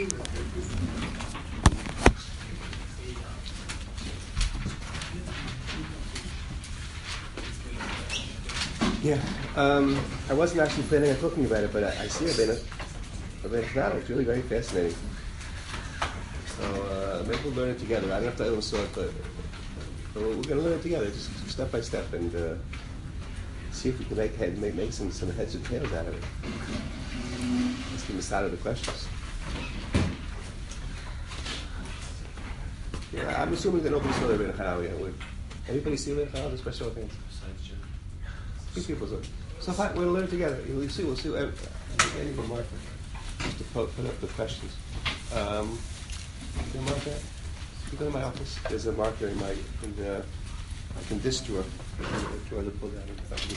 Yeah, I wasn't actually planning on talking about it, but I see Rabbeinu Chananel. It's really very fascinating. So maybe we'll learn it together. I don't know if the other one saw it, but we're going to learn it together, just step by step, and see if we can make some heads or tails out of it. Let's give the side of the questions. Yeah, I'm assuming that nobody saw the Rabbeinu Chananel yet. Would anybody see Rabbeinu Chananel? Just by show of hands. Few people saw it. So fine, we'll learn it together. We'll see. Any marker just to put up the questions. Can you mark that? You go to my office. There's a marker in this drawer. The drawer to pull down.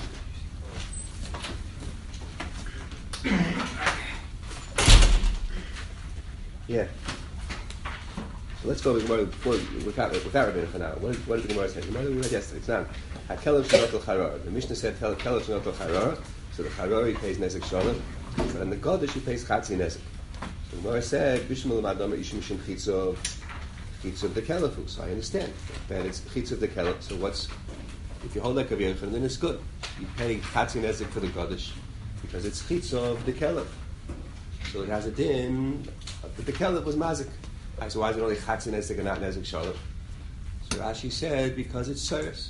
Yeah. So let's go with without Rabbeinu Chananel. What did the Gemara say? The Gemara we read yesterday. It's not. Hakelav shenotel charar. The Mishnah said Kelav shenotel charar. So the charar he pays nezek shalom, and the Godesh he pays chatzi nezek. So the Gemara said Bishmul madam ishim shim chitzov the kelafu. So I understand that it's chitzov the kelaf. So if you hold like a Yochanan, then it's good. You pay chatzi nezek for the Godesh because it's chitzov the kelaf. So it has a din, but the kelaf was mazik. So why is it only chatzi nezek and not nezek shalom? So Rashi said because it's service.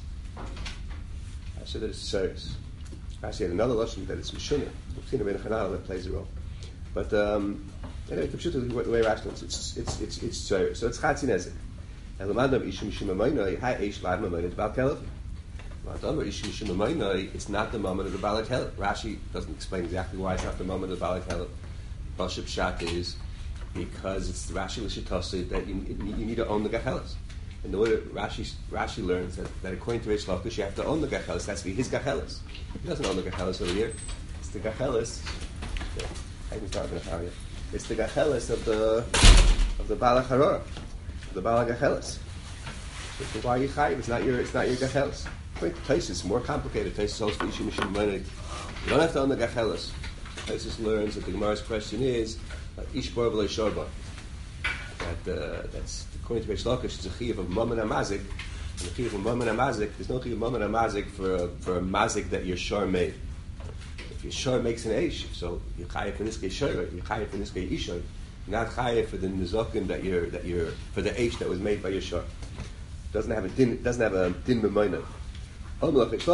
I said that it's service. Rashi had another lesson that it's mishuna. We've seen Rabbeinu Chananel that plays a role. But anyway, the way Rashi knows it's service. So it's chatzi nezek. And l'madam ishim mishim amayna ha'esh lad mamayna t'bal kelef. L'madam ishim mishim amayna it's not the moment of the bal kelef. Rashi doesn't explain exactly why it's not the moment of the bal kelef. Bashab Shat is because it's the Rashi l'shitasi that you need to own the gachelas. And the way that Rashi learns that according to Reish Lakish, you have to own the gachelas. That's be his gachelas. He doesn't own the gachelas over here. It's the gachelas. I can start with the It's the gachelas of the Bala Haror, the Bala gachelas. So why are you chayiv? It's not your gachelas. According to Taisus, it's more complicated. Taisus holds for ishim mishim money. You don't have to own the gachelas. Taisus learns that the Gemara's question is ishbor v'lo shorba. That's according to Reish Lakish, it's a chiyuv of mammon amazik, and the chiyuv of mammon amazik, there's no chiyuv of mammon amazik for a mazik that your shor made. If your shor makes an eish, so you're chayiv for this case shor, you're chayiv for this case ishor, not chayiv for the nizokim that you're for the eish that was made by your shor. Doesn't have a din b'moina. So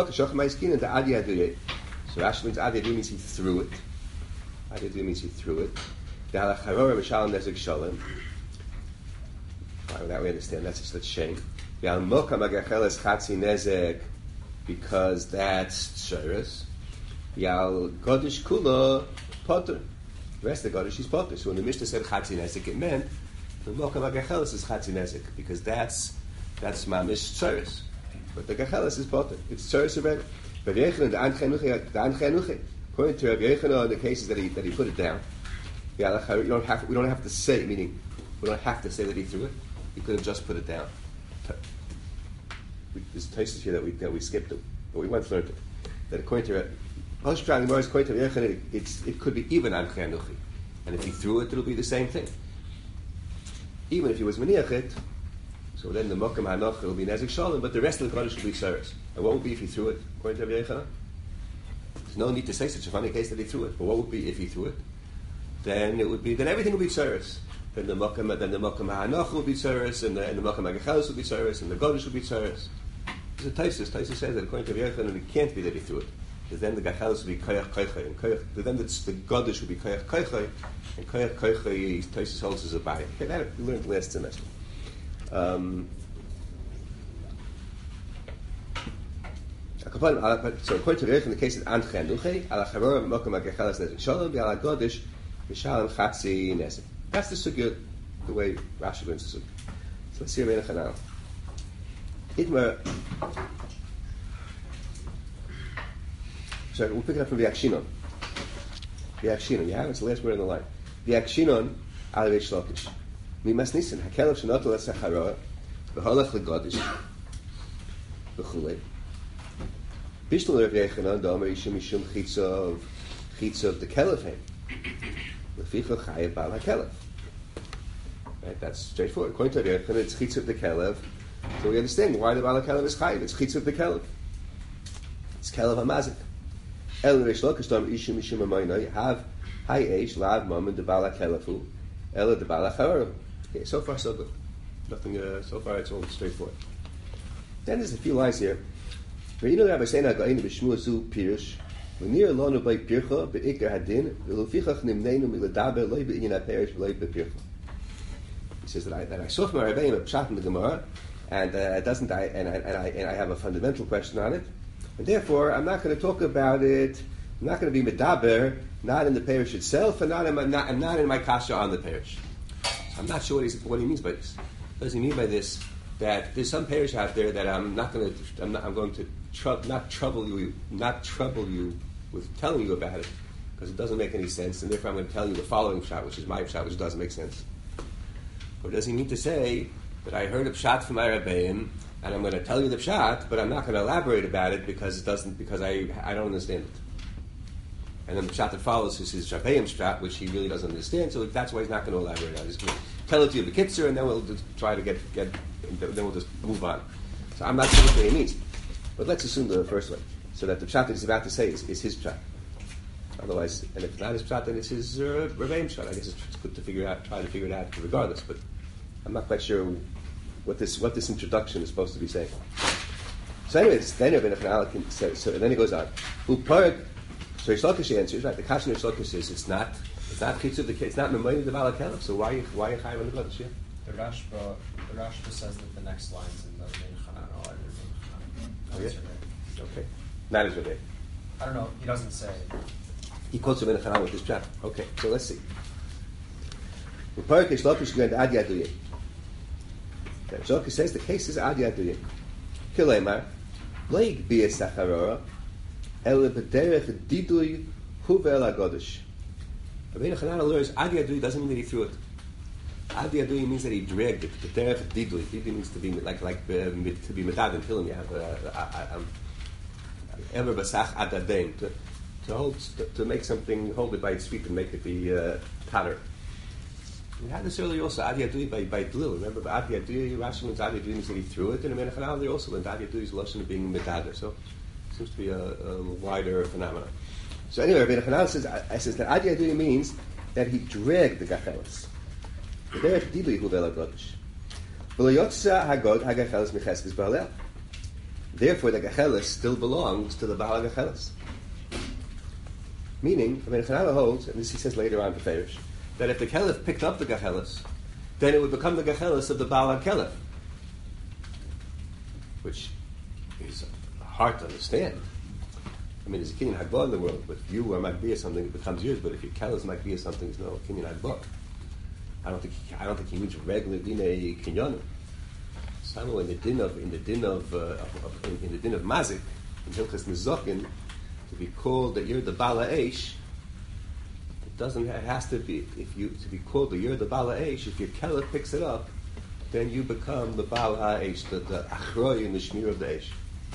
Rashi means adi means he threw it. Adi means he threw it. The halacharora mishalem nezek shalom. That we understand. That's shame. Because that's shayras. Yal Godish Kula Potter. The rest of the Godish is Potter. So when the Mishnah said Chatzi Nezek, it meant the Mokam HaGachelis is Chatzi Nezek because that's Mamish Tzeres. But the Gachelis is Potter. It's Tzeres already. But Yechanan, the Anchenuche. According to Rabbi Yechanan, the cases that he put it down, we don't have to say, meaning we don't have to say that he threw it. He could have just put it down. There's places here that we skipped it, but we once learned it. That according to Yechanan, it could be even an Chenuchi. And if he threw it, it'll be the same thing. Even if he was Maniach it, so then the Mokam HaNoch will be Nezek Shalom, but the rest of the Kodesh will be Seres. And what would be if he threw it, according to Yechanan? There's no need to say such a funny case that he threw it. But what would be if he threw it? Then everything would be Seres. Then the Mokam HaNoch will be Tzeres, and the Mokam HaGachelis will be Tzeres, and the Godesh will be Tzeres. There's a Taisus. Taisus says that according to Yechanan, it can't be that he threw it. Because then the Gachelis will be Koyach Koychay, and then the Godesh will be Koyach Koychay, and Koyach Koychay, Taisus holds as a body. Okay, that we learned last semester. So according to Yechanan, the case is An Chenuche, Ala Charor Mokam HaGachelis Nezek Shalom, Ala Godesh Mishalem Chatzi Nezek. That's the sugya, the way Rashi learns the sugya. So let's see Rabbeinu Chananel. Itmar. So we'll pick it up from V'yakshinon. V'yakshinon, you have it? It's the last word in the line. V'yakshinon al Reish Lakish. Mimas nisan, hakelav shenotel esachara, v'holach l'godish, v'chulei. Bishtul Rav Yechanan, da'amar ishim mishum chitzov the kelefim. Leficha chayav bal hakelev. Right, that's straightforward. According to Rabbi Yochanan, it's chitz of the kelev. So we understand why the bal hakelev is chayav. It's chitz of the kelev. It's kelev hamazik. El Reish Lakish Dam Ishu Mishum Amayna have high age lav mom and the bal hakelevu. El the bal hacharu. Okay, so far so good. Nothing. So far it's all straightforward. Then there's a few lines here. You know, Rabbi Seina Gainu B'Shmua Zu Pirush. V'nir Lonu Bei Pircha Be'ikar Hadin V'Lufichach Nimneinu Miladaber Loi Be'inyan HaPerish V'Loi Be'Pircha. He says that I saw from my Rebbeim a pshat in the Gemara, and I have a fundamental question on it, and therefore I'm not going to talk about it. I'm not going to be medaber, not in the parish itself, and not in my kasha on the parish. So I'm not sure what he means by this. What does he mean by this? That there's some parish out there that I'm going to not trouble you with telling you about it, because it doesn't make any sense, and therefore I'm going to tell you the following pshat, which is my pshat, which doesn't make sense. Or does he mean to say that I heard a pshat from my Rebbeim, and I'm going to tell you the pshat, but I'm not going to elaborate about it because I don't understand it. And then the pshat that follows is his Rebbeim's pshat, which he really doesn't understand, so that's why he's not going to elaborate on it. He's going to tell it to you the kitzer, and then we'll just try to then we'll just move on. So I'm not sure what he means. But let's assume the first one, so that the pshat that he's about to say is his pshat. Otherwise, and if it's not his pshat, then it's his Rebbeim's pshat. I guess it's good to try to figure it out regardless, but I'm not quite sure what this introduction is supposed to be saying. So anyways, then Rabbi Nachman can say, so and then he goes on. Uparag, so Reish Lakish answers, right, the Kashan Reish Lakish says it's not chitz of the it's not memoy of the bal hakelev, so why are you chayav on the Kodesh? Yeah? The Rashba says that the next lines in the Chanan are Oh yeah? Okay. Not as Rabbi. I don't know, he doesn't say. He quotes Rabbi Chanan with this pshat. Okay, so let's see. Uparag Reish Lakish went ad yaduye. Reish Lakish says the case is ad yaduye. Kilemar, leig biyas sacharora, el b'derech diduy huvel agodesh. Rabbi Chanan learns ad yaduye doesn't mean that he threw it. Ad yaduye means that he dragged it. B'derech diduy. Diduy means to be to be medad in Tehillim. You have ever basach adadain to make something, hold it by its feet and make it be tatter. We had this earlier also, Ad Yadui by Dlil. Remember, Ad Yadui, Rashi means Ad Yadui means that he threw it, and Rabbi Chananel there also learned Ad Yadui's lashon of being medader. So it seems to be a wider phenomenon. So anyway, Rabbi Chananel says that Ad Yadui means that he dragged the gacheles. Derech dibli huvel agodesh. V'lo hagod hagacheles mecheskes ba'alel. Therefore, the gacheles still belongs to the Baal gacheles. Meaning, Rabbi Chananel holds, and this he says later on to Ferish, that if the Kelef picked up the Gacheles, then it would become the Gacheles of the Baal HaKelef, which is hard to understand. I mean, there's a Kinyan Hagbah in the world, but if you are Magbiya something, it becomes yours, but if your Kelef is Magbiya something, there's no Kinyan Hagbah. I don't think he means regular Dinei Kinyanu. Somehow in the din of Mazik, in Hilchas Nizokin, to be called that you're the Baal HaEsh, it has to be, to be called the you're the Baal HaEsh, if your Kelef picks it up, then you become the Baal HaEsh, the Achroi and the Shmir of the Esh.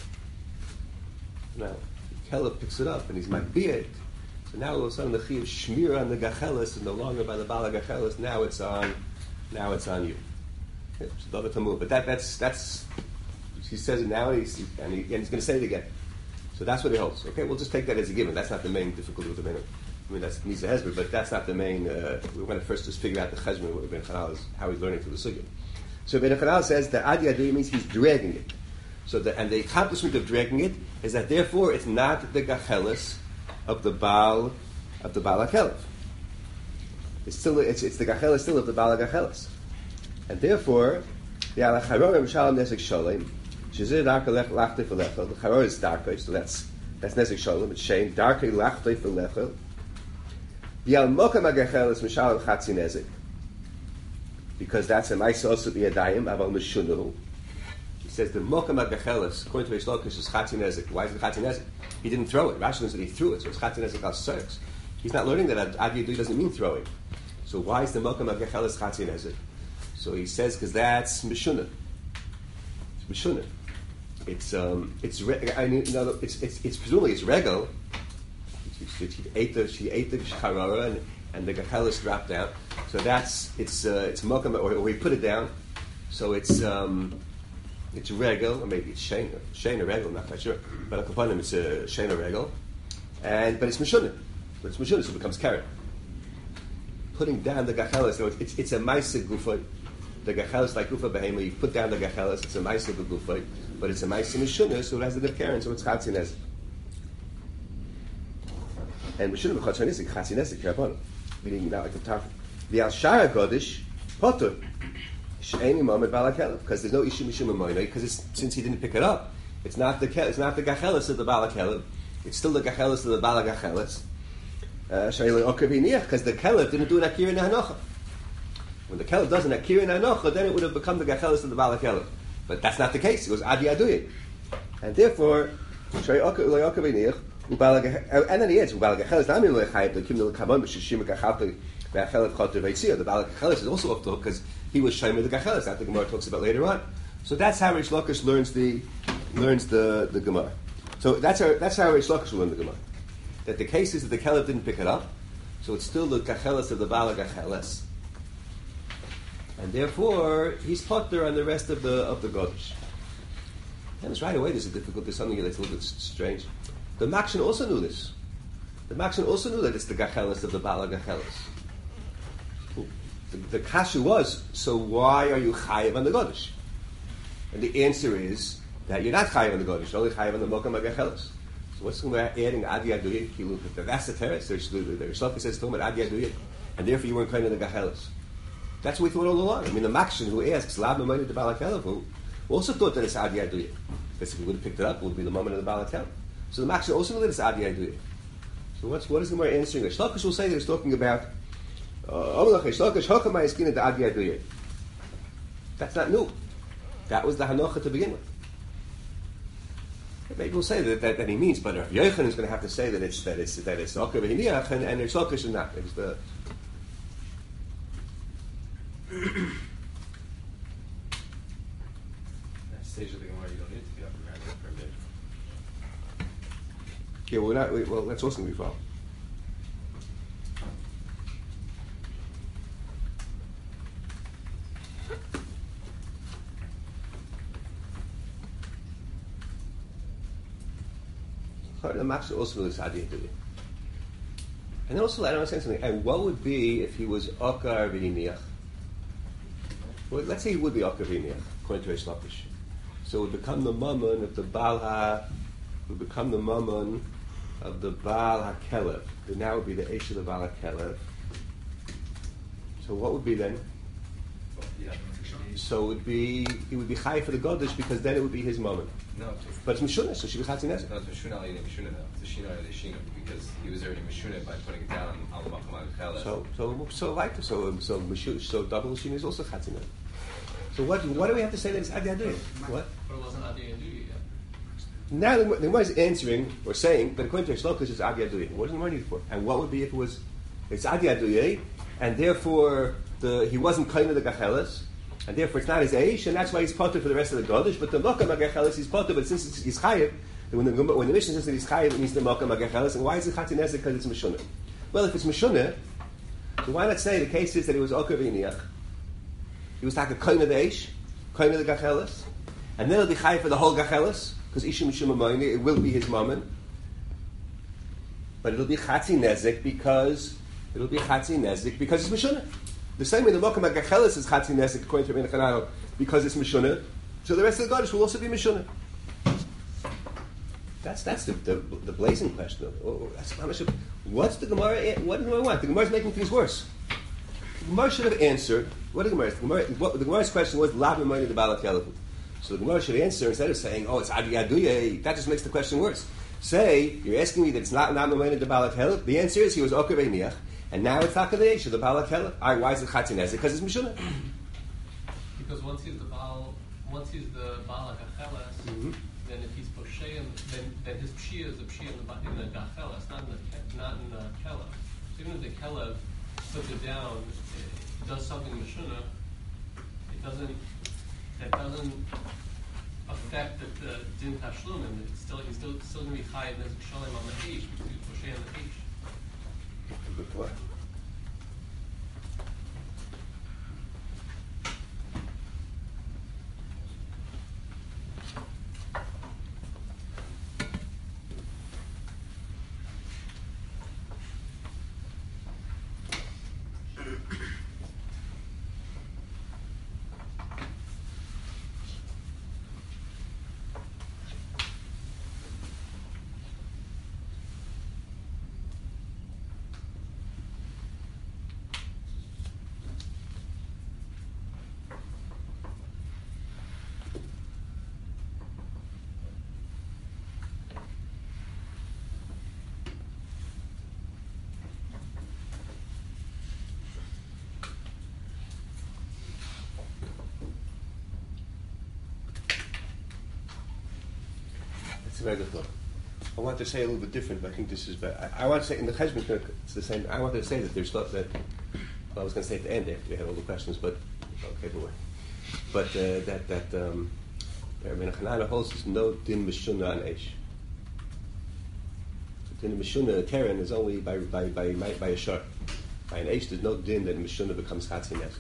Now, if Kelef picks it up and he's Magbiya, so now all of a sudden the Chiyuv Shmir on the Gacheles is no longer by the Baal Gacheles, now it's on you. It's David Tamur. But that's he says it now, and he's going to say it again. So that's what he holds. Okay, we'll just take that as a given. That's not the main difficulty with the minute. I mean, that's Misa Hezbollah, but that's not the main. We're going to first just figure out the cheshbon, what Rabbi Chananel is, how he's learning through the sugya. So Rabbi Chananel says that Ad Yadui means he's dragging it. And the accomplishment of dragging it is that therefore it's not the gacheles of the Baal HaKelef. It's the gacheles still of the Baal HaGacheles, and therefore the alacharorim shalom nesek sholem shezir darka lachtei felecha. The charor is darka, so that's nesek sholem. It's shame darka lachtei felecha. Because that's a nice also be a daim aval mishunahu. He says the mokam agacheles according to Reish Lakish is chatzinezik. Why is it chatzinezik? He didn't throw it. Rashi says that he threw it, so it's chatzinezik al sex. He's not learning that ad yadui doesn't mean throwing. So why is the mokam agacheles chatzinezik? So he says because that's mishunah. It's mishunah. It's presumably it's regal. She ate the charara, and the gachelis drop down. So it's mokum, or we put it down. So it's regel, or maybe it's shein or regel, not quite sure. But a kapanim, it's a shein or regel, but it's mishunim. But it's mishunim, so it becomes carrot. Putting down the gachelis, so it's a ma'aseh gufa. The gachelis like gufa behema. You put down the gachelis, it's a ma'aseh gufa, but it's a ma'aseh mishunim, so it has a diff karen, so it's chatzin nezek. And mishunim b'chatzin nezek, chatzin nezek karabon. Meaning now like the top. The al shara godish potter. Because there's no issue mishum amoyne, because since he didn't pick it up, it's not the gachelis of the balakelim, it's still the gachelis of the balagachelis. Because the kelef didn't do an akira nahanocha. When the kelef does an akira nahanocha, then it would have become the gachelis of the balakelim. But that's not the case. It was adi aduye, and therefore and then he adds balagachelis. I mean, the kimnul kabon b'shishim gachalto. The balakelis is also off the hook because he was shomer the gachelis. That the Gemara talks about later on. So that's how Reish Lakish learns the Gemara. So that's how Reish Lakish will learn the Gemara. That the case is that the kelef didn't pick it up, so it's still the gachelis of the balagachelis, and therefore he's potter on the rest of the godish. And it's right away. There's a difficulty. Something that's a little bit strange. The Makshin also knew this. The Makshin also knew that it's the gachelis of the balagachelis. The kasha was, so why are you chayiv on the godish? And the answer is that you're not chayiv on the godish, you're only chayiv on the mokam agachelis. So what's going to adding adi aduyit? That's the teretz. The Rishlaka says to him adi aduyit, and therefore you weren't kind of the gachelis. That's what we thought all along. I mean, the Makshin who asks lab memayne the balakelev also thought that it's adi aduyit. Because if he would have picked it up, it would be the moment of the balakelev. So the Makshin also knew that it's adi aduyit. So what is the more answering? Rishlaka will say that it's talking about. That's not new. That was the hanocha to begin with. Maybe we'll say that he means, but Rav Yochanan is going to have to say that it's Oker v'hiniach, and Reish Lakish is not. It's the that stage of the Gemara, you don't need to get up and grab it for a bit. Yeah, we're not. Well, that's also going to be followed. The Makshin also knows adi aduyit. And then also, I don't understand something. And what would be if he was okar v'hiniach? Well, let's say he would be okar v'hiniach, according to Reish Lakish. So it would become the mammon of the Baal would become the mammon of the Baal HaKelev. Then now would be the Eish of the Baal HaKelev. So what would be then? So it would be chai for the Godish because then it would be his mammon. No, but it's Mishunah, so she was Chatzin Nezek. No, it's Mishunah al Yinei Mishunah now. It's a Shina al Yishina because he was already Mishunah by putting it down al Makam al Chelef. So double Shina is also Chatzin Nezek. So what do we have to say that it's Adi Aduyit? What? But it wasn't Adi Aduyit yet. Now the Gemara is answering or saying, but according to Reish Lakish, it's Adi Aduyit. What does the Gemara need for? And what would be if it was it's Adi Aduyit, and therefore he wasn't kind of the gachelis. And therefore it's not his age, and that's why he's potter for the rest of the Godish. But the Mokam Agachelis he's potter, but since he's chayiv, when the Mishnah says that he's chayiv, it means the Mokam Agachelis. And why is it Chatzin Nezek? Because it's Mishunah. Well, if it's Mishunah, so why not say the case is that he was Oker v'Iniach? He was like a kohen of the Eish, kohen of the Gachelis, and then it'll be chayiv for the whole Gachelis, because Ishim Mishum Amayni, it will be his mammon. But it'll be Chatzin Nezek because it's Mishunah. The same way the Mokam HaGachelis is Chatzin Nezek according to Rabbeinu Chananel because it's Mishunah, so the rest of the Godish will also be Mishunah. That's the blazing question. What's the Gemara? What do I want? The Gemara is making things worse. The Gemara should have answered. What the Gemara? The Gemara's question was Lav Memayne the Baal HaKelev. So the Gemara should answer instead of saying, "Oh, it's Adi Aduye." That just makes the question worse. Say you're asking me that it's not Memayne the Baal HaKelev. The answer is he was Oker v'Iniach. And now it's not the Eish of the Baal HaKelev. Why is it Chatzin Nezek? Because it's Mishunah. Because once he's the Baal HaKelev, then if he's Posheim, then his Pshia is a Pshia in the Gacheles, not in the Kelev. So even if the Kelev puts it down, it does something Mishunah, that doesn't affect the Din Tashlum, and he's still going to be Chayiv Nezek Shalem on the Eish, because he's Posheim on the Eish. Good point. a very good thought. I want to say a little bit different, but I think this is better. I want to say in the Cheshbon, it's the same. I wanted to say that there's stuff that I was going to say at the end after we had all the questions, but okay, but Rabbeinu Chananah holds there's no din mishuna on eish. Din mishuna Karen is only by a shor. By an eish, there's no din that mishuna becomes chatzin nezek.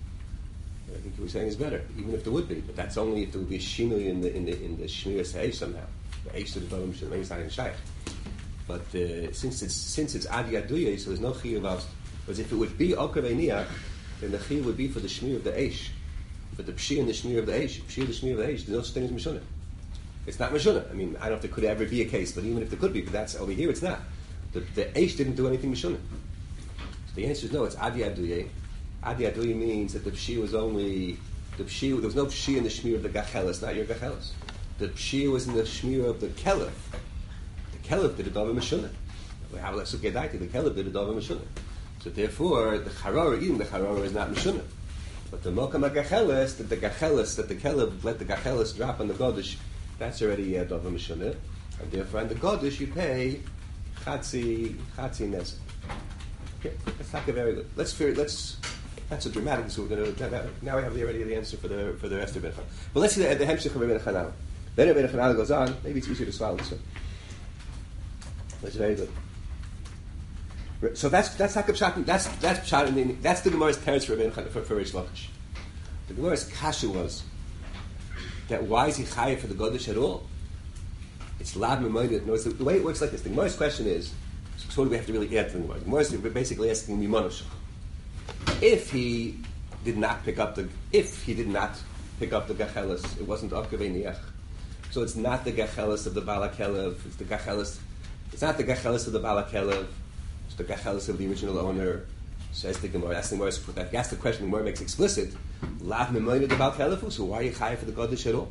I think what we're saying is better, even if there would be, but that's only if there would be a shinui in the shmiras eish somehow. The eish to the bottom mishuna is not in shaykh. But since it's adi aduye, so there's no chiyuv of. Because if it would be okav einiach, then the chiyuv would be for the shmir of the eish. But the pshi and the shmir of the eish, there's no such thing as mishuna. It's not mishuna. I mean, I don't know if there could ever be a case, but even if there could be, but that's over here, it's not. The eish didn't do anything mishuna. So the answer is no. It's adi aduye. Adi aduye means that the pshi was only the pshi. There was no pshi in the shmir of the gachelis, not your gachelis. The pshi was in the shmir of the kelef. The kelef did a davar mishuna. The kelef did a davar mishuna. So therefore, the charara, eating the charara is not mishuna. But the mokam gachelis, that the kelef let the gachelis drop on the godish, that's already a davar mishuna. And therefore, on the godish you pay chatzi nezek. Okay, that's not very good. That's a dramatic. So we're going to now we have already the answer for the rest of it. But let's see the hemshich of Rabbeinu Chananah. Then Rabbeinu Chananah goes on. Maybe it's easier to swallow this one. That's very good. So that's not pshat. That's pshat. That's the Gemara's teretz for Rabbeinu Chananah for Reish Lakish. The Gemara's kasha was that why is he chayav for the godish at all? It's lad memoyed. No, the way it works like this. The Gemara's question is. So what do we have to really add to the Gemara? The Gemara is basically asking Mimonosh. If he did not pick up the gachelis, it wasn't okav einiach. So it's not the gachelis of the balakelev. It's not the gachelis of the balakelev. It's the gachelis of the original owner. Says the Gemara. That's the Gemara. That's the question the Gemara makes explicit. Lav memoyed the balakelev. So why are you chayav for the godish at all?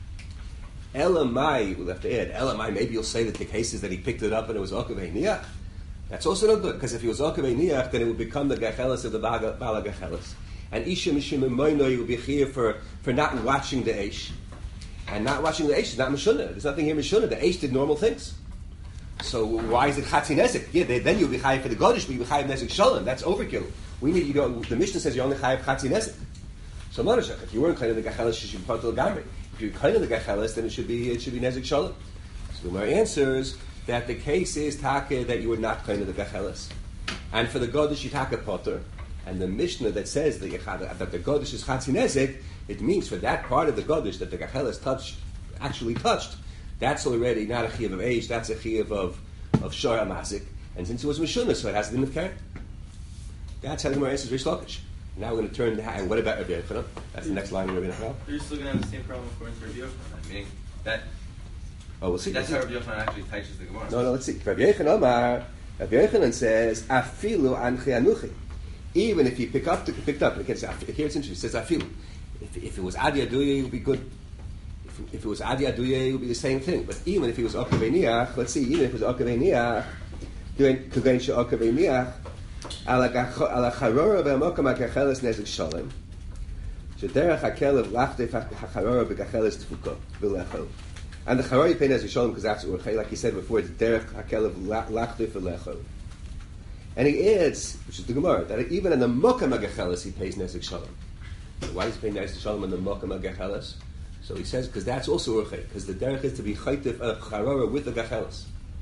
Elamai, we'll have to add. Elamai, maybe you'll say that the case is that he picked it up and it was okav einiach. That's also not good, because if he was okav einiach, then it would become the gachelis of the bala gachelis. And isha mishim emoinoi would be here for not watching the eish. And not watching the eish is not mishuna. There's nothing here mishuna. The eish did normal things. So why is it chatzin nezek? Yeah, then you'll be chayav for the godish, but you'll be chayav nezek shalom. That's overkill. We need, the Mishnah says you're only chayav chatzin nezek. So Monoshach, if you weren't kind of the gachelis, you should be part of the gamri. If you're kind of the gachelis, then it should be nezek shalom. So my answers that the case is taka that you were not kind of the gachelis, and for the godish you taka potter, and the Mishnah that says that the godish is chatzin nezek, it means for that part of the godish that the gachelis actually touched, that's already not a chiyuv of eish, that's a chiyuv of shor amazik, and since it was mishuna, so it has the din of karen. That's how the Gemara answers Reish Lakish. Now we're going to turn and what about Rabbi Yochanan? That's the next line of Rabbi Yochanan. You're still going to have the same problem according to Rabbi Yochanan, meaning that. Oh, we'll see. That's how Rabbi Yochanan actually teaches the Gemara. No, let's see. Rabbi Yochanan says, "Afilu anchi anuchi." Even if he picked up, here it's interesting. He says, "Afilu." If it was adi aduye, it would be good. If it was adi aduye, it would be the same thing. But even if it was okav einiach, let's see. Even if it was okav einiach, kugain she okav einiach, ala charora ve'amokam ha'kacheles nezek shalom. Shederach hakelev lachtef hacharora begacheles tfuka v'lechol. And the charora you pay nezek shalom because that's like he said before. It's derech hakelev lachtef v'lechol. And he adds, which is the Gemara, that even in the mokam ha'kacheles he pays nezek shalom. Why does he pay nezek shalom in the mokam ha'kacheles? So he says because that's also urchay, because the derech is to be chaytif charora with the gacheles.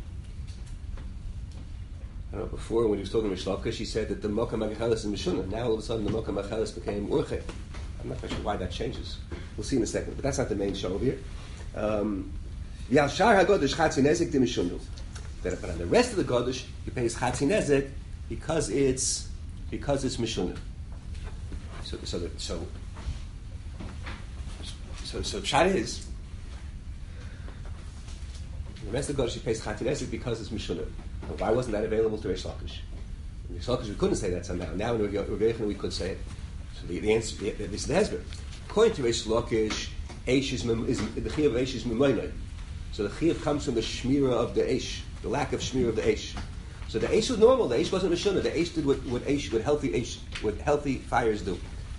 I don't know, before when he was talking to Reish Lakish, he said that the mokam ha'kacheles is mishuna. Now all of a sudden the mokam ha'kacheles became urchay. I'm not quite sure why that changes. We'll see in a second, but that's not the main show over here. But on the rest of the godish, you pay chatzin nezek because it's mishuna. So pshat is the rest of the godish, you pay chatzin nezek because it's mishuna. Why wasn't that available to Reish Lakish? In Reish Lakish we couldn't say that somehow. Now in Rabbi Yochanan we could say it. So the answer, this is the hesber. According to Reish Lakish, eish is the chiyuv of eish is memoinoi. So the chiyuv comes from the shmira of the eish, the lack of shmira of the eish. So the eish was normal. The eish wasn't mishuna. The eish did what healthy fires do.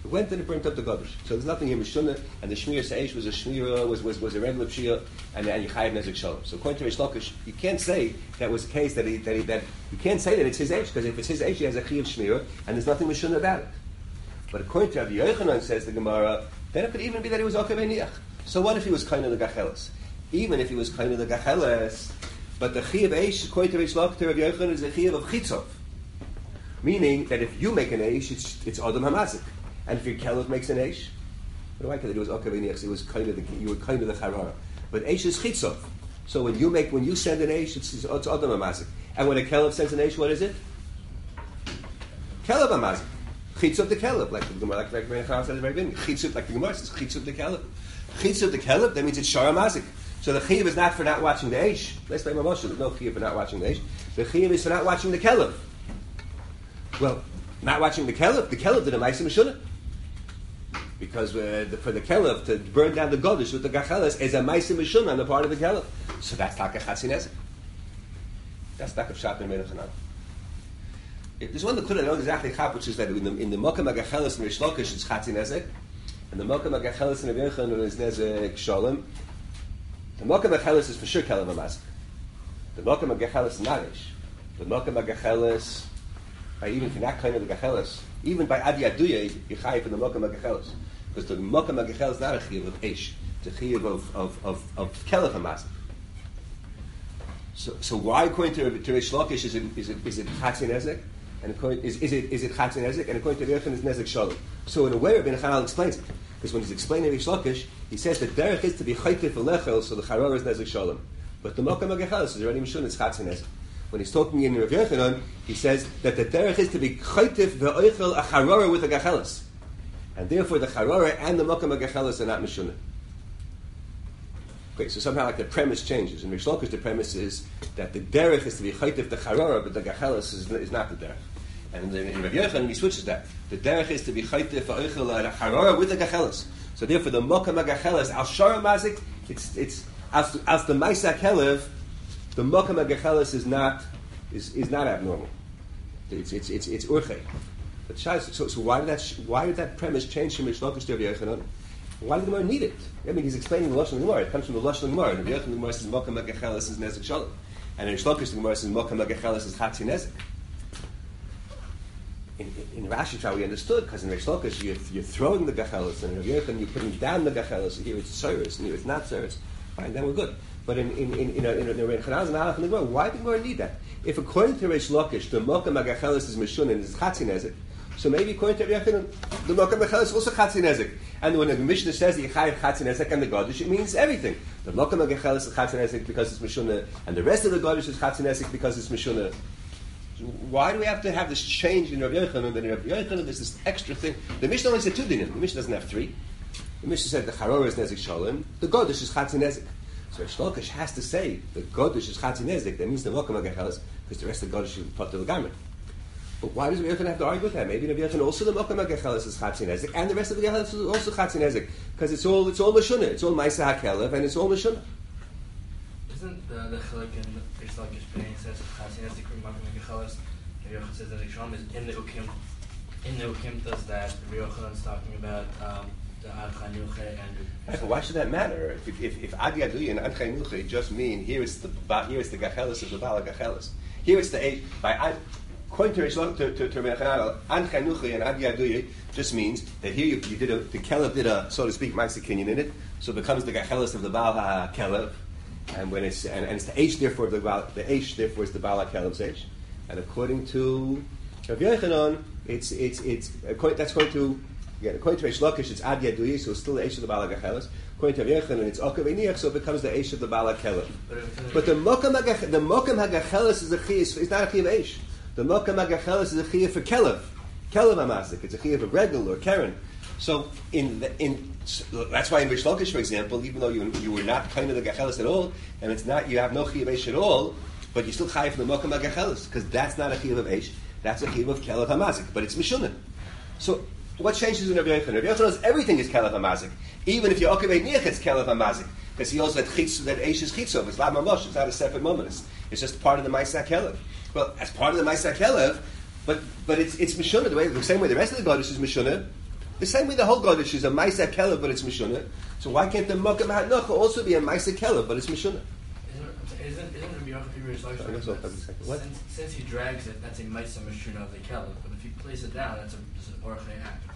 It went and it burnt up the Godesh. So there's nothing in Mishunah, and the Shmir Seish was a Shmir, was a regular Pshia, and you Chayav Nezek Shalom. So according to Reish Lakish, you can't say that was the case that you can't say that it's his Eish, because if it's his Eish, he has a Chiyav Shmir, and there's nothing Mishunah about it. But according to Rabbi Yochanan, says the Gemara, then it could even be that he was Okav Einiach. So what if he was kind of the Gacheles? Even if he was kind of the Gacheles, but the Chiyav Eish, according to Reish Lakish, to Rabbi Yochanan, is the Chiyav of Chitzov. Meaning that if you make an Eish, it's Adam Hamazik. And if your Kelev makes an Eish, what do I call it? It was Okav Einiach, it was kind of you were kind of the Charara. But Eish is Chitzov. So when you send an Eish, it's Adam Hamazik. And when a Kelev sends an Eish, what is it? Kelev Hamazik. Chitzov the Kelev, like the Gemara, like Rabbi Nachman said at the very beginning. Chitzov, like the Gemara says, Chitzov the Kelev. Chitzov the Kelev, that means it's Shara Mazik. So the Chiyav is not for not watching the Eish. Let's play my Moshe. There's no Chiyav for not watching the Eish. The Chiyav is for not watching the Kelev. Well, not watching the Kelev did a Ma'aseh Mishunah. Because for the Kelev to burn down the Godesh with the Gacheles is a Ma'aseh Mishunah on the part of the Kelev. So that's like a Chatzin Ezek. That's like a Pshat in Melech Hanan. There's one that could have known exactly Chap, which is that in the Mokam HaGacheles in Reish Lakish it's Chatzin Ezek, and the Mokam HaGacheles in Rabbi Yochanan is Nezek Shalom. The Mokam HaGacheles is for sure Kelev HaMazik. The Mokam HaGacheles is not Eish. The Mokam HaGacheles, even if you're not kind of the Gacheles, even by Adi Aduye, you're chayiv in the Mokam HaGacheles. Because the Mokam HaGacheles is not a chiyav of Eish. It's a chiyav of Kelev HaMazik. So why, according to Reish Lakish, is it Chatzin Ezek? And is it Chatzin Ezek? And according to Reish Lakish, is Nezek Shalom. So in a way, Rabbi Nachanal explains it. Because when he's explaining Reish Lakish, he says that derech is to be chaytif v'lechel, so the charor is Nezek Shalom. But the Mokam HaGacheles is already Mishun, it's Chatzin Ezek. When he's talking in Rav Yochanan, he says that the derech is to be chaytif ve'oichel a charora with a gacheles, and therefore the charora and the mokam gacheles are not mishunah. Okay, so somehow like the premise changes. In Reish Lakish, the premise is that the derech is to be chaytif the charora, but the gacheles is not the derech. And in Rav Yochanan, he switches that. The derech is to be chaytif ve'oichel a charora with the gacheles. So therefore, the mokam gacheles al shara mazik, it's as the ma'isa kelev. The Mokam HaGacheles is not abnormal. It's urchei. But so why did that premise change from Reish Lakish to Rabbi Yochanan? Why did the Gemara need it? I mean, he's explaining the Lashon Gemara. It comes from the Lashon Gemara. Rabbi Yochanan, the Gemara says Mokam HaGacheles is Nezek Shalom, and in Reish Lakish, the Gemara says Mokam HaGacheles is Chatzin Nezek. In Rashi, how we understood, because in Reish Lakish you're throwing the Gacheles, and in Rabbi Yochanan you're putting down the Gacheles. Here it's Tzoros, and here it's not Tzoros. Fine, then we're good. But in Rebbe Chanaz and Halach and the Gemara, why did the Gemara need that? If according to Reish Lakish the Mokam HaGacheles is Mishun and is Chatzin Ezek, so maybe according to Rebbe Yochanan the Mokam HaGacheles is also Chatzin Ezek. And when the Mishnah says that you chayiv Chatzin Ezek and the Godesh, it means everything. The Mokam HaGacheles is Chatzin Ezek because it's Mishun, and the rest of the Godesh is Chatzin Ezek because it's Mishun. Why do we have to have this change in Rebbe Yochanan? Then in Rebbe Yochanan there's this extra thing. The Mishnah only said 2 dinim. The Mishnah doesn't have 3. The Mishnah said the Charor is Nezek Shalom, the Godesh is Chatzin Ezek. So Reish Lakish has to say the Godesh is Chatzin Ezek. That means the Mokam HaGacheles, because the rest of the Godesh is Pater L'Gamri. But why does Rabbi Yochanan have to argue with that? Maybe Rabbi Yochanan also the Mokam HaGacheles is Chatzin Ezek, and the rest of the Gacheles is also Chatzin Ezek, because it's all Meshunah. It's all Ma'aseh HaKelev, and it's all Meshunah. Isn't the Chilek in Reish Lakish B'nai says Chatzin Ezek from Mokam HaGacheles? Rabbi Yochanan says that Shalom is in the Ukim. In the Ukim does that Rabbi Yochanan is talking about. Why should that matter? If Adi Aduyi and Ad Chaynuche just mean here is the Gacheles of the Bala Gacheles. Here it's the eight by according to Rebbe Chananel, Ad Chaynuche and Adi Aduyi just means that here you did the Kelev did a, so to speak, Ma'aseh Kinyan in it, so it becomes the Gacheles of the Bala Kelev, and when it's and it's the H therefore the H therefore is the Bala Kelev's H, and according to Rabbi Yochanan, it's that's going to. Again, according to Reish Lakish, it's Ad Yaduyi, so it's still the Eish of the Bala Gacheles. According to Rabbi Yochanan, it's Okav Einiach, so it becomes the Eish of the Bala Kelev. But the Mokam HaGacheles is a chiyah. It's not a chiyah of Eish. The Mokam HaGacheles is a chiyah for Kelev HaMazik. It's a chiyah of Regel or Karen. So that's why in Reish Lakish, for example, even though you were not kind of the Gacheles at all, and it's not you have no chiyah of Eish at all, but you still chayiv from the Mokam HaGacheles because that's not a chiyah of Eish. That's a chiyah of Kelev HaMazik, but it's Mishunah. So what changes in Rabbi Yochanan? Rabbi Yochanan knows everything is Kelev HaMazik. Even if you Okav Einiach, it's Kelev HaMazik. Because he knows that Eish is Chitzov. It's La Mamosh. It's not a separate moment. It's just part of the Ma'aseh Kelev. Well, as part of the Ma'aseh Kelev, but it's Mishunah, the same way the rest of the Godesh is Mishunah, The same way the whole Godish is a Maisa Kelev, but it's Mishuna. So why can't the Mokum HaNocha also be a Maisa Kelev, but it's Mishuna? Isn't Rabbi Yochanan What? Since he drags it, that's a Maisa Mishuna of the Kelev, but if you place it down, that's an Orchei act.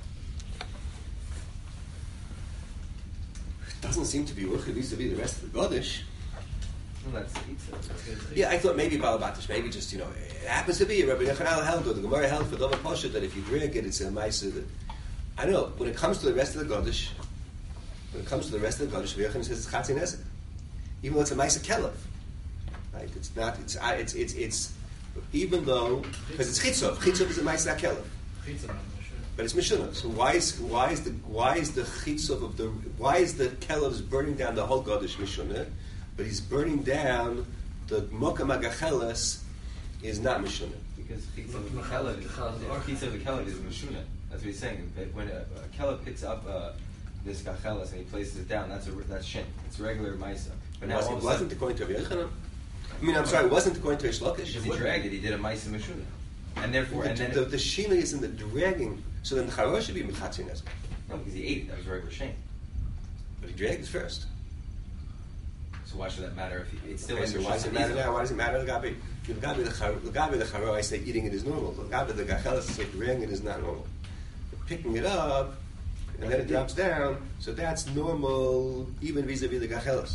It doesn't seem to be Urcha vis-a-vis the rest of the Godish. Well, that's Chitza. Yeah, I thought maybe Balabatish, maybe just, it happens to be Rabbi Yochanan held, or the Gemara held for Doma Posha, that if you drag it, it's a Maisa that, I don't know, when it comes to the rest of the Godish, Rabbi Yochanan says it's Chatzin Nezek. Even though it's a Maisa Kelev. Right? It's not, it's even though, because it's Chitzov. Chitzov is a Maisa Kelev. But it's Mishuna. So why is the Chitzov of why is the Kelev's burning down the whole Godish Mishuna, but he's burning down the Mokam HaGacheles is not Mishuna? Because Chitzov of the Kelev is Mishuna. That's what he's saying. When a Kelev picks up this Gacheles and he places it down, that's Shin. It's regular Maisa. But now It wasn't according to Rabbi Yochanan. It wasn't according to Reish Lakish. Because he dragged it, he did a Maisa Mishuna. And therefore, the Shina is in the dragging. So then the Charor should be Mitchatzin Nezek. No, because he ate it. That was regular Shin. But he dragged it first. So why should that matter if it's still Okay, in so the why does it matter now? Why does it matter? The Gabi the Charor, I say eating it is normal. The Gabi the Gacheles, I say dragging it is not normal. But picking it up, and then it drops down, so that's normal even vis-a-vis the Gacheles.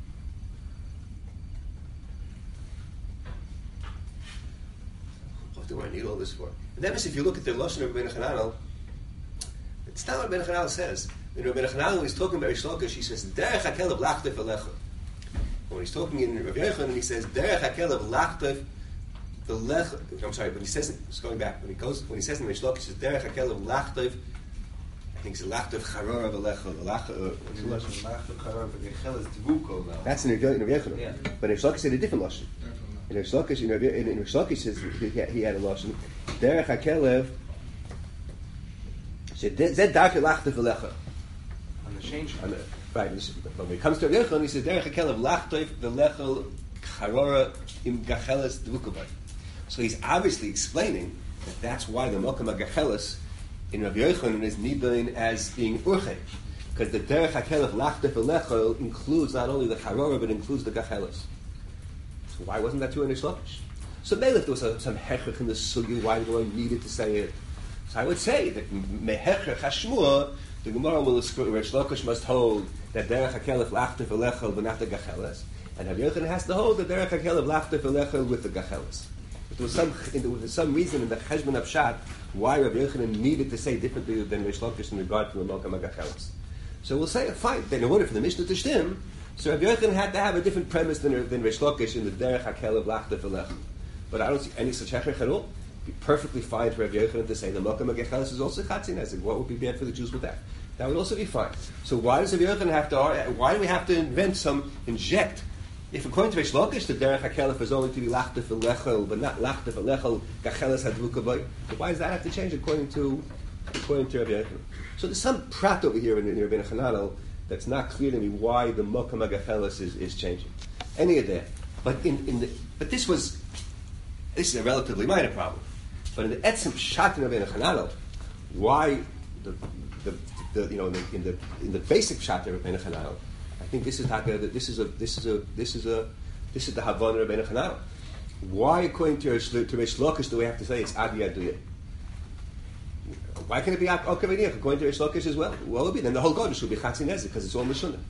What do I need all this for? And then if you look at the Lashon of Rabbeinu Chananel, it's not what Rabbeinu Chananel says. In Rabbeinu Chananel, when he's talking about Reish Lakish, he says, Derech HaKelev lachtef alecha. When he's talking in Rabbi Yochanan, he says, Derech HaKelev lachtef v'lecha. I'm sorry, but he says, it's going back, when he says in Reish Lakish, he says, Derech HaKelev lachtef, I think it's lachtef charora v'lecha. That's in Rabbi Yochanan. Yeah. But Reish Lakish said a different Lashon. In Reish Lakish says he had a Lashon, Derech HaKelev, said, Zed darke lachtef v'lecha. On the change. Right, but when it comes to Rabbi Yochanan, he says, Derech HaKelev lachtef v'lecha charora im gacheles dvukabay. So he's obviously explaining that that's why the Mokam HaGacheles in Rabbi Yochanan is nidain as being urche. Because the Derech HaKelev lachtef v'lecha includes not only the charora, but includes the gacheles. So why wasn't that true in Reish Lakish? So maybe if there was some hechach in the sugi, why do I needed to say it? So I would say that mehechach hashmua, the Gemara will Reish Lakish must hold that Derech HaKelev lachtef v'lecha v'nach the gacheles, and Rabbi Yochanan has to hold that Derech HaKelev lachtef v'lecha with the gacheles. There was some reason in the Cheshbon of Pshat why Rabbi Yochanan needed to say differently than Reish Lakish in regard to the Mokam HaGacheles. So we'll say, fine, then in order for the Mishnah to shtim, so Rabbi Yochanan had to have a different premise than Reish Lakish in the Derech HaKelev lachtef v'lecha. But I don't see any such hechach at all. It'd be perfectly fine for Rabbi Yochanan to say the Mokam HaGacheles is also Chatzin Nezek. What would be bad for the Jews with that? That would also be fine. So why does Rabbi Yochanan have to? Why do we have to inject? If according to Reish Lakish, the Derech HaKelev is only to be lachtef v'lechel, but not lachtef v'lechel gacheles hadvukavay, so why does that have to change according to Rabbi Yochanan? So there's some prat over here in Rabbeinu Chananel that's not clear to me why the Mokam HaGacheles is changing. Any of that, but but this is a relatively minor problem. But in the etzem pshat in Rabbeinu Chananel, why in the basic pshat in Rabbeinu Chananel, I think this is the Havana of Rabbeinu Chananel. Why, according to Reish Lakish, do we have to say it's Adi Aduya? Why can it be Akaviniach according to Reish Lakish as well? Well, it would be then the whole Godish would be Chatzin Nezek because it's all Mishunah.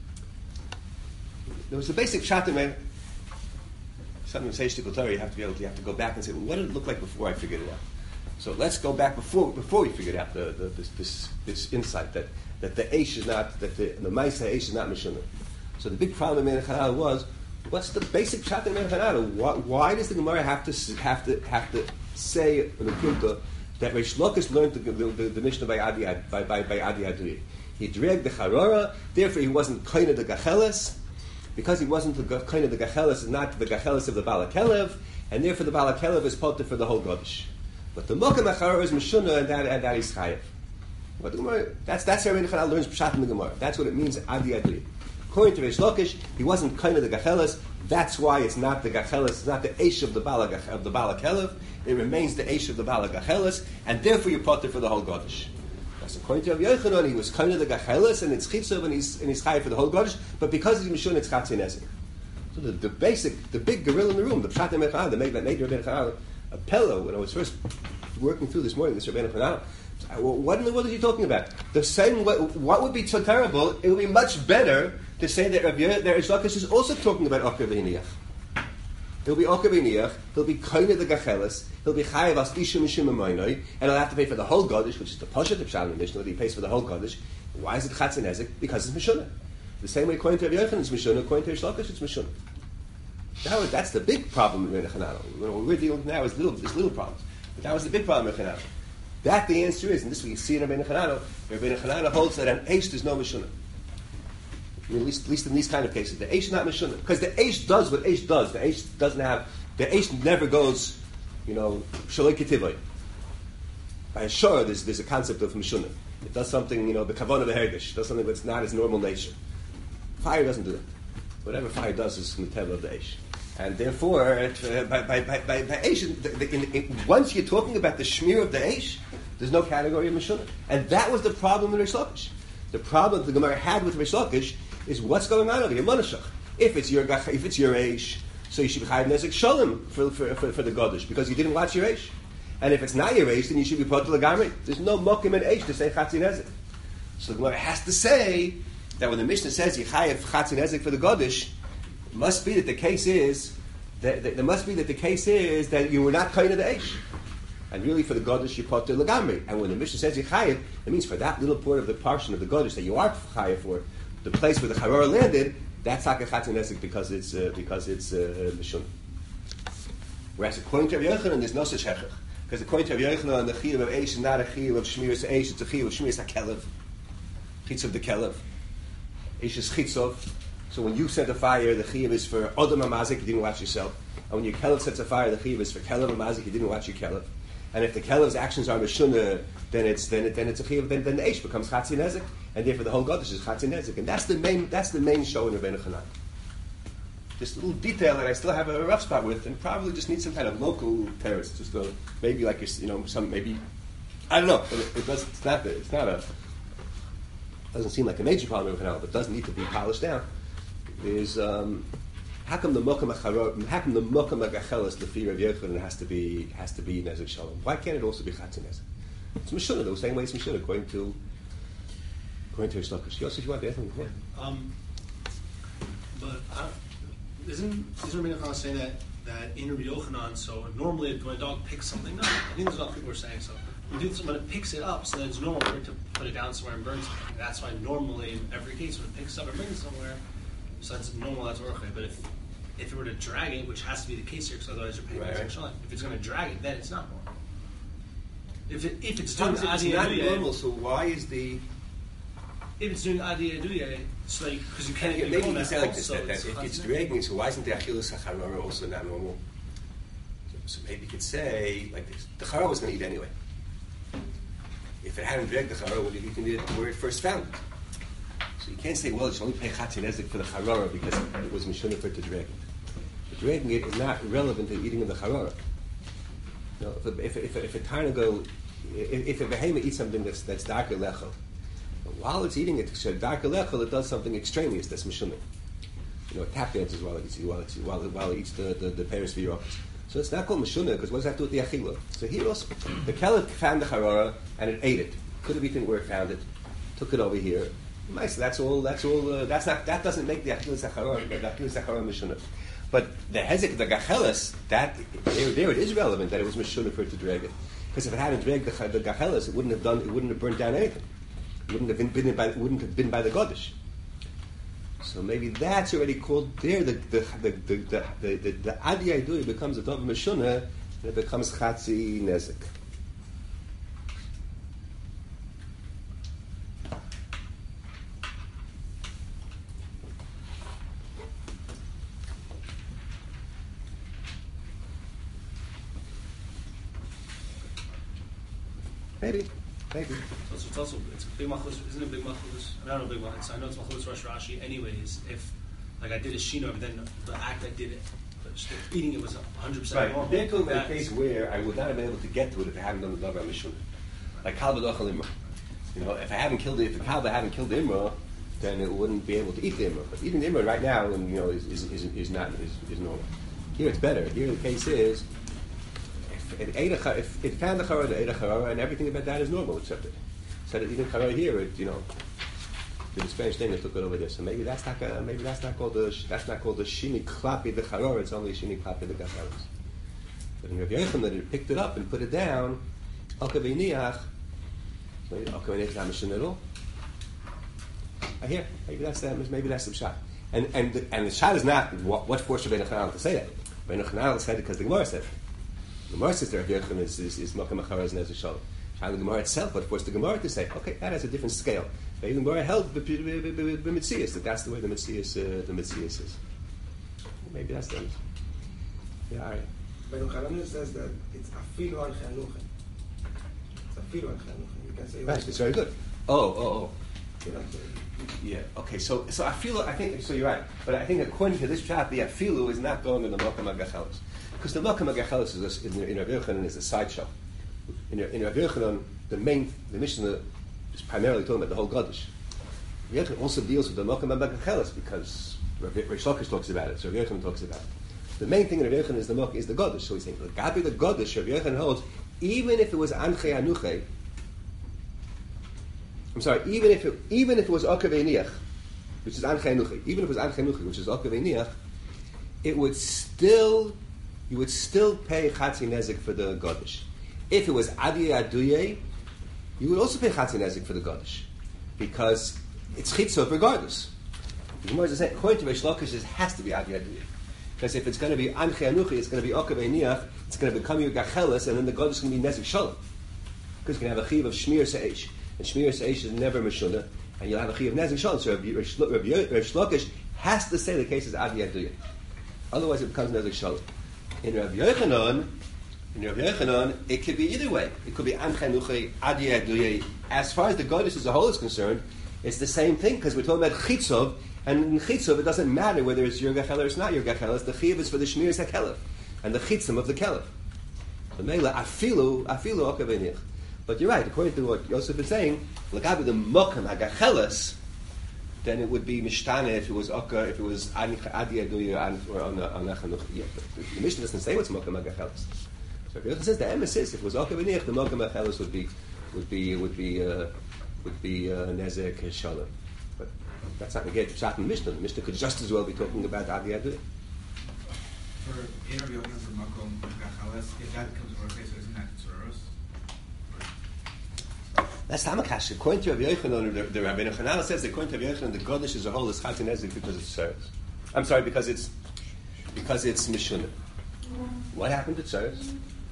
There was a basic pshat in Rabbeinu. Something says to Torah, you have to go back and say, well, what did it look like before I figured it out? So let's go back before we figured out this insight that the Eish is not, that the Maisa Eish is not Mishunah. So the big problem in Rabbeinu Chananel was, what's the basic pshat in Rabbeinu Chananel? Why does the Gemara have to say in the Kunta that Reish Lakish learned the Mishnah by Adi Adui? He dragged the Charora, therefore he wasn't kind of the Gacheles. Because he wasn't the kind of the Gacheles, is not the Gacheles of the Balakelev, and therefore the Balakelev is potter for the whole Godish. But the Mokam HaCharor is Meshunah, and that is Chayev. But the Gemara, that's how Rabbeinu Chananel learns Pshat in the Gemara. That's what it means, Adi Adli. According to Reish Lakish, he wasn't kind of the Gacheles. That's why it's not the Gacheles, it's not the Eish of the Balakelev. It remains the Eish of the Balagacheles, and therefore you're potter for the whole Godish. That's according to Rabbi Yochanan, he was kind of the gachelis, and it's chitzav, and he's chayav for the whole Godesh, but because he's Mishun, it's chatzin nezek. So the big gorilla in the room, the Pshat HaMechad, that made Rabbeinu Chananah a pillow when I was first working through this morning, this Rabbeinu Chananah. What in the world are you talking about? The same, what would be so terrible? It would be much better to say that Reish Lakish is also talking about Oker V'Hiniach. He'll be Oker V'Hiniach, he'll be Koine the Gachelis, he'll be Chayav As Isha Mishim Amoinoi, and he'll have to pay for the whole Godesh, which is the Pashat of Shalom Mishnah, that he pays for the whole Godesh. Why is it Chatzin Ezek? Because it's Mishunah. The same way according to Rabbi Yochanan it's Mishunah, according to Reish Lakish it's Mishunah. Now, that's the big problem in Chananah. What we're dealing with now is little problems. But that was the big problem in Chananah. That the answer is, and this we see in Rabbeinu Chananah. Rabbeinu Chananah holds that an Eish is no Mishunah. I mean, at least in these kind of cases, the Eish is not Mishunah. Because the Eish does what Eish does. The Eish doesn't have, the Eish never goes, Shaloi Ketivai. By a Shor, there's a concept of Mishunah. It does something, the Kavanah V'Hergish. It does something that's not its normal nature. Fire doesn't do that. Whatever fire does is in the Teva of the Eish. And therefore, by Eish, once you're talking about the Shmir of the Eish, there's no category of Mishunah. And that was the problem in Reish Lakish. The problem the Gemara had with Reish Lakish is what's going on over here, Monashach. If it's your Eish, so you should be Chayav Nezek Shalom for the Godesh, because you didn't watch your Eish. And if it's not your Eish, then you should be Potel Lagamri. There's no Mokim in Eish to say Chatzin Nezek. So the Gemara has to say that when the Mishnah says Yechayev Chatzin Nezek for the Godesh, it must be that the case is that you were not kind of the Eish. And really for the Godesh you put the Lagamri. And when the Mishnah says Yechayev, it means for that little part of the portion of the Godesh that you are Chayev for, the place where the Charora landed, that's Chatzin Nezek because it's Mishun. Whereas according to Rabbi Yochanan, there's no such hechach. Because according to Rabbi Yochanan, the Chiyuv of Eish is not a Chiyuv of Shmiras Eish, it's a Chiyuv of Shmiras HaKelev. Chitz of the Kelev. Eish is Chitzov. So when you set a fire, the Chiyuv is for Odom HaMazik, you didn't watch yourself. And when your Kelev sets a fire, the Chiyuv is for Kelev HaMazik, you didn't watch your Kelev. And if the Kelev's actions are Meshunah, then it's a Chiyuv, then the Eish becomes Chatzin Nezek, and therefore the whole Godesh is Chatzin Nezek. And that's the main show in Rabbeinu Chananah. This little detail that I still have a rough spot with, and probably just needs some kind of local terrace, just maybe like some maybe I don't know. Doesn't seem like a major problem in Chananah, but doesn't need to be polished down. Is how come the Mokam HaGachelis Lefi Rav Yochanan has to be Nezek Shalom? Why can't it also be Chatzin Nezek? It's Mishunah, the same way it's Mishunah, according to Reish Lakish. Yosef, you want to add something? Yeah. But isn't Rabbeinu Chananah saying that in Rabbi Yochanan, so normally when a dog picks something up, I think there's a lot of people who are saying so. When it picks it up, so then it's normal for it to put it down somewhere and burn something. That's why normally in every case when it picks up and brings it somewhere, so that's normal, that's orchei. But if it were to drag it, which has to be the case here, because otherwise you're paying right. If it's going to drag it, then it's not normal. If it's doing not normal, so why is the... If it's doing Adi Aduye, so because you can't maybe you can say like this, that if it's dragging, so why isn't the Achilles HaCharora also not normal? So maybe you could say like this: the Charora was going to eat anyway. If it hadn't dragged the Charora, would have eaten it where it first found it. So you can't say, well, it should only pay Chatzin Nezek for the Charora because it was Mishunah for it to drag it. But dragging it is not relevant to eating of the Charora. If a behemoth eats something that's darker lechel, while it's eating it, darker lechel, it does something extraneous that's Mishunah. It tap dances while it eats the Paris V'Yirokos. So it's not called Mishunah because what does that do with the Achila? So here also, the Kelef found the Charora and it ate it. Could have eaten where it found it. Took it over here. Nice. That doesn't make the Achilas HaCharora, the Achilas HaCharora Mishunah. But the Hezek, the Gachelis, there it is relevant that it was Mishunah for it to drag it. Because if it hadn't dragged the Gachelis, it wouldn't have burned down anything. It wouldn't have been by the Godesh. So maybe that's already called there. The Adi Aidui becomes a Dov Mishunah, and it becomes Chatzi Nezek. Maybe. It's a big machlus. Isn't it a big machlus? I don't know big machlus. I know it's machlus Rosh Rashi. Anyways, if like I did a shino, but then the act I did it, eating it was 100% right. normal. They're talking about a case where I would not have been able to get to it if I hadn't done the davar mishunah, like Kal B'Dochel Imra. if I haven't killed it, if the Kalba hadn't killed the Imra, then it wouldn't be able to eat the Imra. But eating the Imra right now, is normal. Here it's better. Here the case is, if it found the Chara, the Eid Chara, and everything about that is normal, except it said it even Chara here, did a strange thing that took it over there. So maybe that's not called the Shini Klapi the Chara. It's only Shini Klapi the Gacharos. But in Rav Yochanan that it picked it up and put it down, Alkaviniach. Maybe Alkaviniach is not Mishnah at all. Here, maybe that's the shot. And the shot is not what forced Rabbeinu Chananel to say that. Rabbeinu Chananel said it because the Gemara said it. The Gemara says that Rav Yochanan is Makam Acharaz Nezer Shalom. The Gemara itself, what forced the Gemara to say, okay, that has a different scale. Maybe the Gemara held the Mitzias, that's the way the Mitzias is. Maybe that's the yeah, all right. Rabbeinu Chananel says that it's afilu al chanuchen. It's afilu al chanuchen. You can say right. It's very good. Oh. Yeah. Okay. So afilu. I think so. You're right. But I think according to this chap, the afilu is not going to the Makam HaGachelos, because the Makam HaGachelos in Rav Yochanan is a sideshow. In Rav Yochanan, the Mishnah is primarily talking about the whole Gadish. Rav Yochanan also deals with the Makam HaGachelos because Reish Lakish talks about it. So Rav Yochanan talks about it. The main thing in Rav Yochanan is the Gadish. So he's saying the Gabi the Gadish. Rav Yochanan holds even if it was Anchei Anuchei. I'm sorry, even if it was Okavei Niach, which is Anchei Anuchei, even if it was Anchei Anuchei, which is Okavei Niach, you would still pay Chatzi Nezik for the Gadish. If it was Adi Aduye, you would also pay Chatzi Nezik for the Gadish, because it's Chitzot regardless. The Gemara is saying, according to Reish Lakish, it has to be Adi Aduye. Because if it's going to be Anchei Anuchei, it's going to be Okavei Niach, it's going to become your Gacheles, and then the Gadish is going to be Nezik Shalom. Because you can have a Chiv of Shmir Se'esh. And Shmir Se'esh is never Meshuna, and you'll have a Chi of Nezik Shalom. So Reish Lakish has to say the case is Adi Aduye. Otherwise it becomes Nezik Shalom. In Rav Yochanan, it could be either way. It could be Anchei Anuchei, Adi Aduye. As far as the Gadish as a whole is concerned, it's the same thing, because we're talking about Chitzov, and in Chitzov it doesn't matter whether it's your Gachel or it's not your Gachel. The Chiv is for the Shmir Sekelev, and the Chitzim of the Kelev. The Meila, Afilu Okavei Niach. But you're right, according to what Yosef is saying, Lagabi the Mokam HaGacheles, then it would be Mishtane if it was Oka, if it was Adi Aduya or Anachanuch. The Mishnah doesn't say what's Mokam HaGacheles. So if Yosef says the emes is, if it was Oka V'niach, the Mokam HaGacheles would be Nezek Shalom. But that's not negated to Pshat in the Mishnah. The Mishnah could just as well be talking about Adi Aduya. For Rav Yochanan for Mokam HaGacheles, if that becomes Orkei, so isn't that Tzoros? That's Tamakash. According to Rav Yochanan, the Rabbeinu Chananel says that according to Rav Yochanan, the Gadish as a whole is Chatzi Nezik because it's Tzoros. I'm sorry, because it's Mishunah. What happened to Tzoros?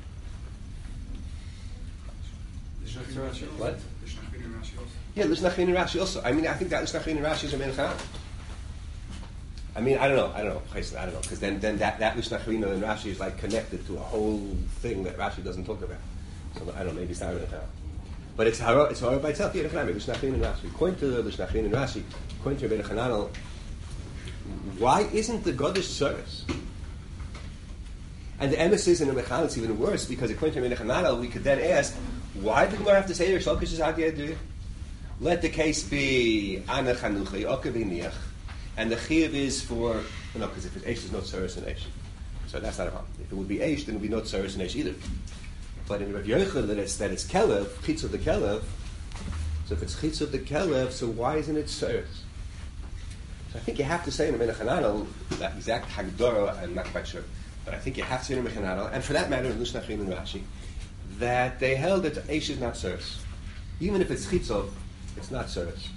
What? Yeah, Lishnachin and Rashi also. I mean, I think that Lishnachin and Rashi is Rabbeinu Chananel. I mean, I don't know, because then that Lishnachin and Rashi is like connected to a whole thing that Rashi doesn't talk about. So I don't know, maybe it's not Rabbeinu Chananel. But it's hard by itself. Yeah, Lishnachin and Rashi. According to Lishnachin and Rashi, according to Rabbeinu Chananel, why isn't the Gadish Tzoros? And the emes is in the Mechanel, it's even worse, because according to Rabbeinu Chananel, we could then ask, why did the Gemara have to say Reish Lakish is Adi Aduya? Let the case be Ana Chanuchei, Okavei Niach, and the Chiv is for, because if it's Eish, there's no Tzoros and Eish. So that's not a problem. If it would be Eish, then it would be no Tzoros and Eish either. But in Rav Yochanan, that it's Kelev, Chitz of the Kelev, so if it's Chitz of the Kelev, so why isn't it Tzoros? So I think you have to say in Rabbeinu Chananel, that exact Hagdara, I'm not quite sure, but I think you have to say in Rabbeinu Chananel, and for that matter in Lishnachin and Rashi, that they held that Eish is not Tzoros. Even if it's Chitzov, it's not Tzoros.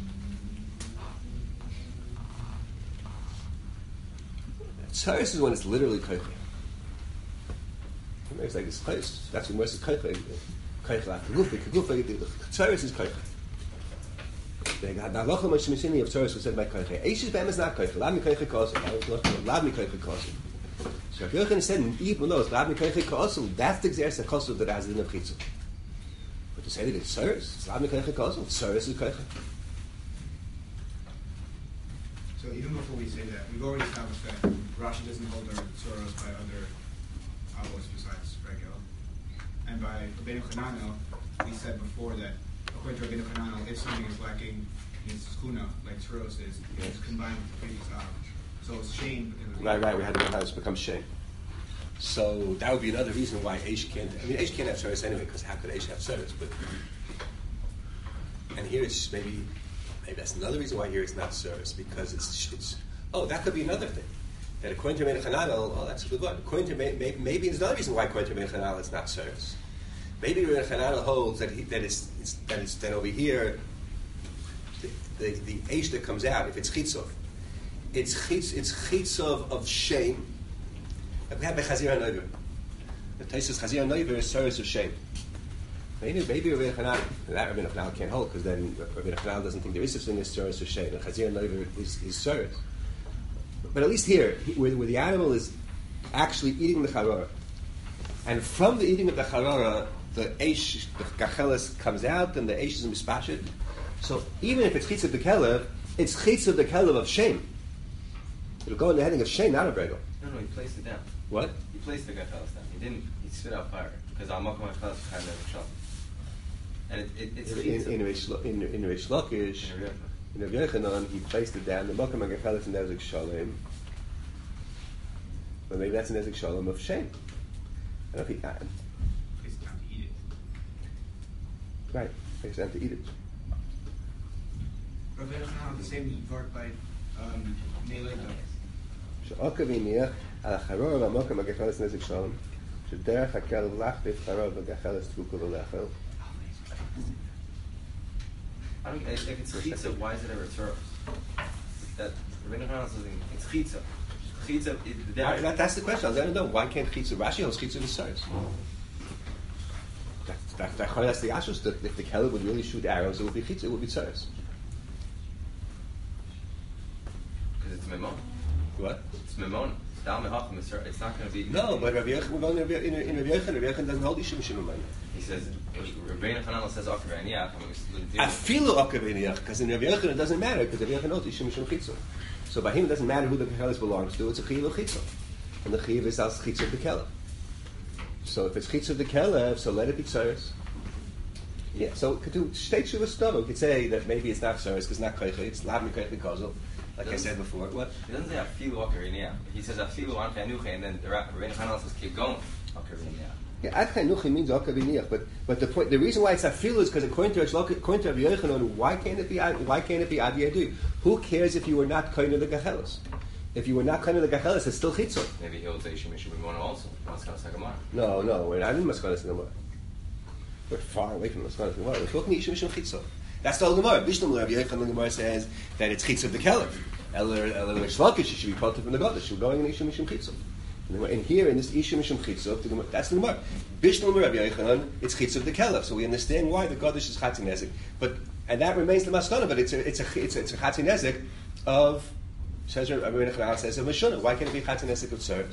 Tzoros is when it's literally Koicha. It's like it's close. That's when most is Koicha. Koicha Kagufa. Tzoros is Koicha. The halacha Mishmishini of Tzoros was said by Koicha. Eish is be'emes not Koicha. Lad mi Koicha Kosim. Lad mi Koicha Kosim. So if Yochanan said, even though it's Lad mi Koicha Kosim, that's the Xeris HaKosim that has in the Chitzah. But to say that it's Tzoros, it's Lad mi Koicha Kosim, Tzoros is Koicha. So even before we say that, we've already established that Rashi doesn't hold our Tzoros by other avos besides Regel. And by Rabbeinu Chananel, we said before that according to Rabbeinu Hananel, if something is lacking in its chuna, like Turos is, it's combined with the previous Av. So it's shame. Right. We had to know how it's become shame. So that would be another reason why Aish can't. I mean, Aish can't have service anyway, because how could Aish have service? But and here it's maybe that's another reason why here it's not service, because it's. Oh, that could be another thing. That according to Rabbeinu Hananel, that's a good one. According to maybe it's another reason why according to Rabbeinu Hananel it's not service. Maybe Rabbeinu Hananel holds that that over here the Aish that comes out, if it's chitzov, it's chitzov of shame. We have Chazir HaNoiver. The Taisus Chazir HaNoiver is service of shame. Maybe Rabbeinu Hananel, that Rabbeinu Hananel can't hold, because then Rabbeinu Hananel doesn't think there is such thing as service of shame. And Chazir HaNoiver is service. But at least here, where the animal is actually eating the charora, and from the eating of the charora, the eish, the gacheles comes out, and the eish is mispashit. So even if it's chitz of the kelev, it's chitz of the kelev of shame. It'll go in the heading of shame, not of regel. No, he placed it down. What? He placed the gacheles down. He spit out fire, because al makom gacheles is kind of sham. And it's in Reish Lakish, in Rav Yochanan, he placed it down. The makom gacheles in Nezek Shalom. But maybe that's a Nezek Shalom of shame. I don't know if he Place it down to eat it. right. Place it down to eat it. Rabbeinu Hananel, the same word by Neileta. שעוקב הניח על החרור והמוקם הגחלס נזק שלום שדרך הכלב לך תבחרו בגחלס תבוקו ולאכול. If it's chitza, why is it ever turf? That Rabbeinu Hananel says it's chitza. Chitza. That's the question. I don't know. Why can't chitza? Rashi holds chitza is service. That's the ashus. That if the keleb would really shoot arrows, it would be chitza. It would be service. Because it's memon. What? It's memon. It's dal mehachim. It's not going to be. No, but Rav Yochanan doesn't hold ishim shimon. He says Rabbeinu Hananel says akav. Afilu akav, because in Rav Yochanan it doesn't matter, because Rav Yochanan holds ishim shimon chitza. So by him it doesn't matter who the kelis belongs to. It's a chiyuv chitza, and the chiyuv is as chitza of the kelef. So if it's chitza of the kelef, so let it be service. Yeah. So to state shuva stomach, we could say that maybe it's not service because it's not koicha. It's lav mikoich mikozel. Like I said before, what? He doesn't say afilu akav. He says afilu anche anuche, and then the Rabbeinu Hananel says keep going akav. Yeah, ad chanuchi means akav iniach, but the reason why it's afilu is because according to Rav Yochanan, why can't it be adi yadu? Who cares if you were not kind of the gachelis? If you were not kind of the gachelis, it's still chitzon. Maybe he'll say shemish b'mona also. Maskanas hagamar. No, we're not in maskanas hagamar. We're far away from maskanas hagamar. We're talking ishim mishum chitzon. That's the whole gemara. Bishlam Rav Yochanan Gemara says that it's chitz of the kelef. Eller Shlakish should be part from the goddess. We're going in ishim mishum chitzon. And here in this ishim mishum chitzon, that's the gemara. Bishlam Rav Yochanan, it's chitz of the kelef. So we understand why the goddess is chatzin nezek. And that remains the maskana, but it's a chatzin nezek of, says Rabbeinu Hananel says of Meshuna. Why can't it be chatzin nezek of service?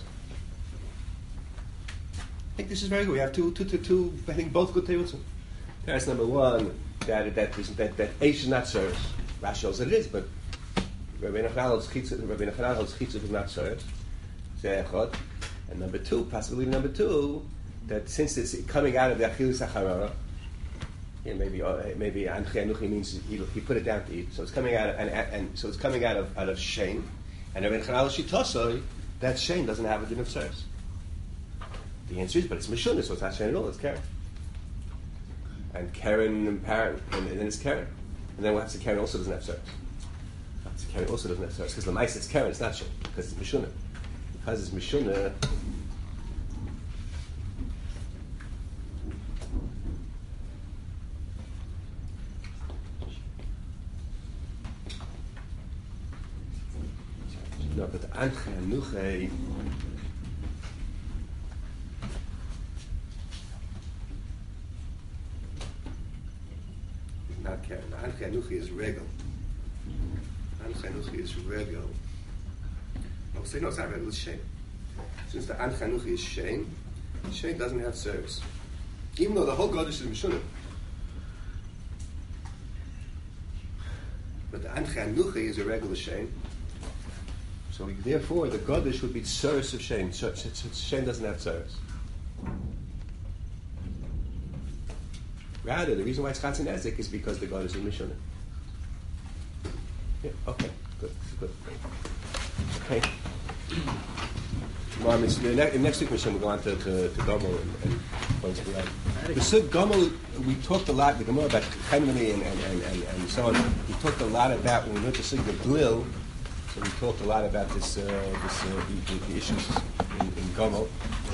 I think this is very good. We have two I think both good terutzim. That's number one, that Eish is not service. Rashi shows that it is, but Rabbeinu Hananel holds chitza is not service. And number two, that since it's coming out of the Achilles HaCharara, maybe Anchi Anuchi means he put it down to eat. So it's coming out and so it's coming out of shame. And Rabbeinu Hananel Shitosoi, that shame doesn't have a din of service. The answer is, but it's Meshuna, so it's not shame at all. It's Karen. And Karen and parent, and then it's Karen. And then what happens to Karen also doesn't have service. Karen also doesn't have service because the mice it's Karen, it's not shame because it's Meshuna. Because it's Meshuna. No, but the Anche Anuche not Karen. The Anche Anuche is Regel. Anche Anuche is Regel. No, say no, it's not Regel, it's shame. Since the Anche Anuche is shame doesn't have service. Even though the whole Godesh is Meshuna. But the Anche Anuche is a regular shame. So therefore, the Godesh would be service of shame. Shame doesn't have service. Rather, the reason why it's chatzin ezik is because the God is in Mishunah. Yeah, okay, good. Okay. Well, next week, Mishum, we'll go on to Gomel and points of light. The Sug Gomel, we talked a lot, the Gemara about Chaimini and so on. We talked a lot about, when we went to Sug the Glil, so we talked a lot about the issues in Gomel.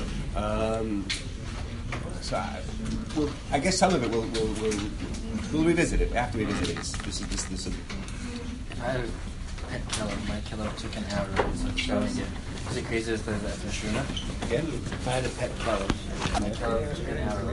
I guess some of it we'll revisit it after we visit it. This. If I had a pet killer, my killer took an arrow. Is it crazy as the Shuna? Again? If I had a pet killer, my killer took an arrow.